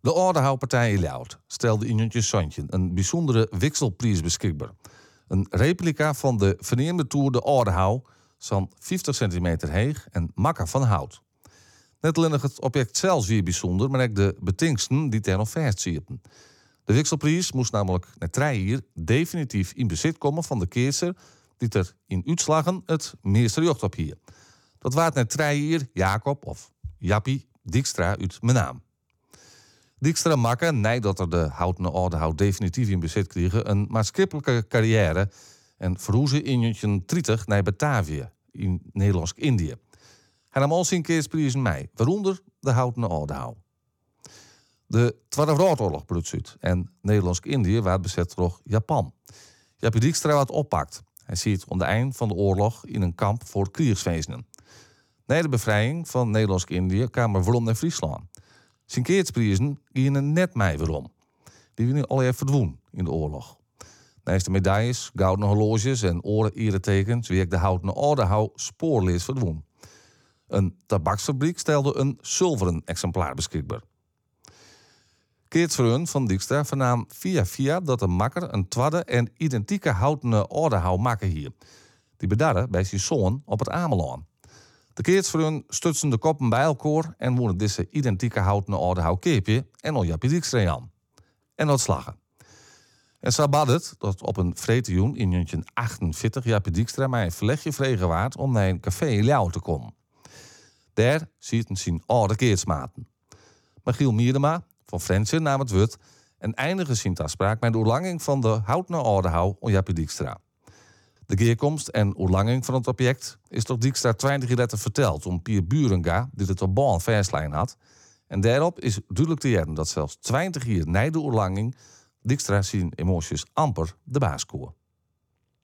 De Oordehouwpartij in Ljouwert stelde in Jontje een bijzondere wikselprijs beschikbaar. Een replica van de verneemde toer de Oordehouw, zo'n 50 centimeter heeg en makker van hout. Net alleen het object zelf weer bijzonder, maar ook de betingsten die ter nog vastzitten. De wikselprijs moest namelijk na 3 jaar definitief in bezit komen van de keerser die er in uitslagen het meeste jocht op hier. Dat waard na 3 jaar Jacob of Jappie Dijkstra uit mijn naam. Dijkstra makke, nadat er de houten Oordehouw definitief in bezit kregen, een maatschappelijke carrière en verhoezen in 1930 naar Batavië in Nederlands-Indië. Hij nam al zijn keersprijzen mee, waaronder de houten Oordehouw. De Tweede Wereldoorlog broedt uit en Nederlands-Indië werd bezet door Japan. Jappie Dijkstra wat oppakt. Hij ziet om het eind van de oorlog in een kamp voor kriegsvezenen. Na de bevrijding van Nederlands-Indië kwamen we naar Friesland. Zijn keersprijzen gingen net mee waarom. Die waren al even verdwenen in de oorlog. Naast de medailles, gouden horloges en oren-eretekens werkt de houten Oordehouw spoorloos verdwenen. Een tabaksfabriek stelde een zilveren exemplaar beschikbaar. Keertsvreun van Dijkstra vernam via dat de makker een tweede en identieke houten Oordehouw makken hier. Die bedarre bij zijn zoon op het Ameland. De Keertsvreun stutsen de koppen bij elkaar en wonen deze identieke houten Oordehouw keepje en al Jappie Dijkstra aan. En wat slagen. En zo bad het dat op een vretejoen in 1948 Jappie Dijkstra mij een verlegje vregen waard om naar een café in Ljouwert te komen. Daar ziet zijn oude keertsmaten. Michiel Miedema van Frensen nam het woord en eindigde zijn afspraak met de oerlanging van de houten Oordehouw om Jappie Dijkstra. De keerkomst en oerlanging van het object is door Dijkstra 20 jaar later verteld om Pier Burenga, die het op baan verstlijn had. En daarop is duidelijk te jaren dat zelfs 20 jaar na de oerlanging Dijkstra zijn emoties amper de baas koer.